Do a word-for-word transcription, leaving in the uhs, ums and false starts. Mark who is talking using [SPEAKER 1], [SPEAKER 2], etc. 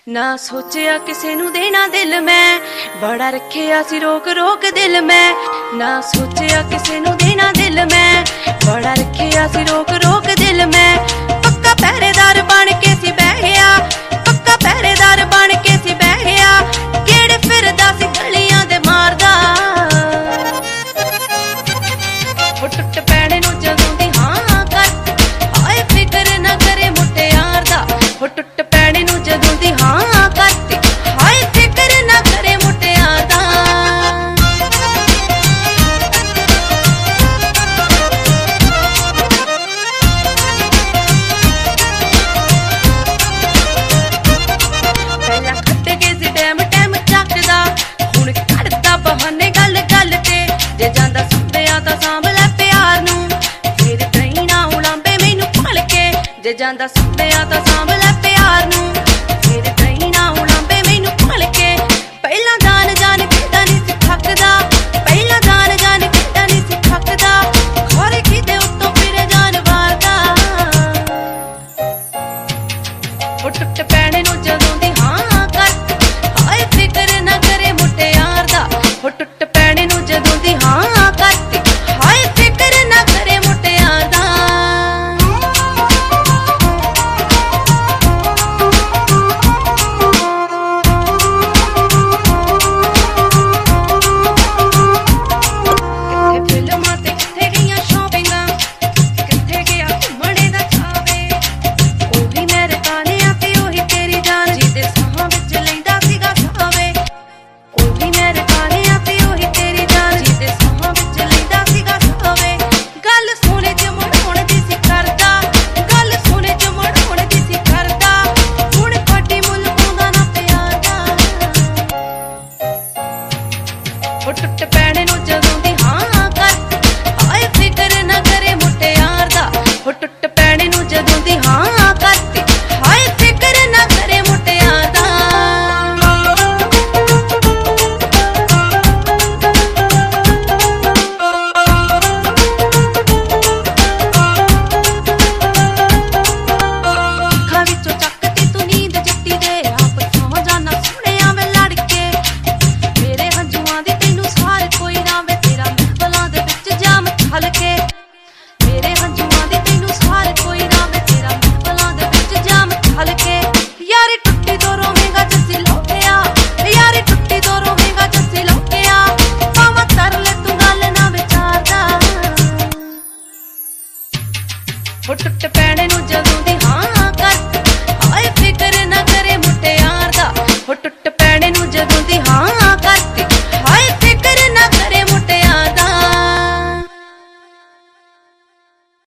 [SPEAKER 1] ना सोचिया किसे नू देना दिल मैं, बड़ा रखिया सी रोक रोक दिल मैं। ना सोचिया किसे नू देना दिल मैं, बड़ा रखिया सी रोक रोक दिल मैं। पक्का पहरेदार बन के सी बह गया, पक्का पहरेदार बन के सी बह गया। केड़े फिरदा सी गलियां दे मारदा, वो टुट पैणे नू जदों दी हां कर, हाय फिकर ना करे मुटियार दा। वो टुट पैणे नू जदों दी हां करती, हाय फिकर ना करे मुटियार दा। पहला खट के सी टैम टैम चकदा, हुण कढदा बहाने गल गल ते। जे जांदा सुत्तिया तां सांभ लै प्यार नू, फिर कहीं ना उलांबे मैनू भल के। जे जांदा सुत्तिया तां सांभ लै प्यार नू, फिर कहीं ना उलांबे मैनू भल के। पहला जान जान कहदा नहीं सी थकदा, पहला जान जान कहदा नहीं सी थकदा। खोरे किते उत्तों फिर जान वारदा, वो टुट पैणे नू जदों दी हां कर,